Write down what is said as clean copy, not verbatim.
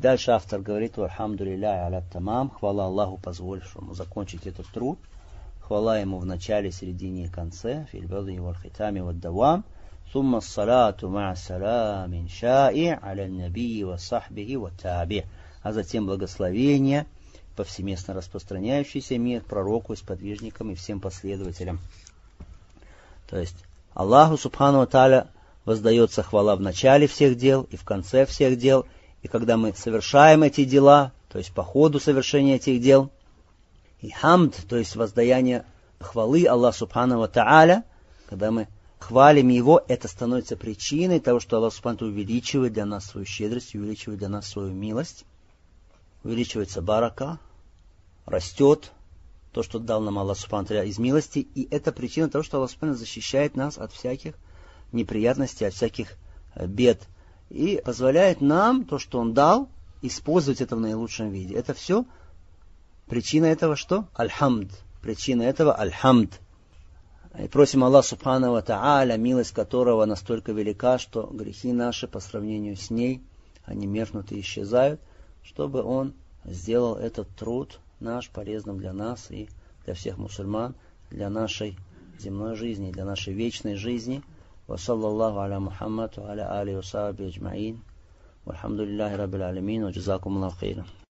дальше автор говорит: «Вальхамдулилляхи аля тамам», хвала Аллаху, позволившему закончить этот труд. Хвала ему в начале, середине и конце. Фильбади валь хитами вад давам. Сумма салату ма саламин шаи аля набии ва сахбихи ва таби. А затем благословение, повсеместно распространяющийся мир пророку и сподвижникам и всем последователям. То есть Аллаху субхану ва тааля воздается хвала в начале всех дел и в конце всех дел. И когда мы совершаем эти дела, то есть по ходу совершения этих дел, и хамд, то есть воздаяние хвалы Аллаху субхану ва тааля, когда мы хвалим Его, это становится причиной того, что Аллах субхану ва тааля увеличивает для нас свою щедрость, увеличивает для нас свою милость, увеличивается барака, растет то, что дал нам Аллах субхану ва тааля из милости, и это причина того, что Аллах субхану ва тааля защищает нас от всяких неприятностей, от всяких бед, и позволяет нам то, что Он дал, использовать это в наилучшем виде. Это все причина этого что? Аль-хамд. Причина этого аль-хамд. И просим Аллаха субхану ва тааля, милость которого настолько велика, что грехи наши по сравнению с ней, они меркнут и исчезают, чтобы Он сделал этот труд наш полезным для нас и для всех мусульман, для нашей земной жизни, для нашей вечной жизни. وصلى الله على محمد وعلى آله وصحبه أجمعين والحمد لله رب العالمين وجزاكم الله خيرا.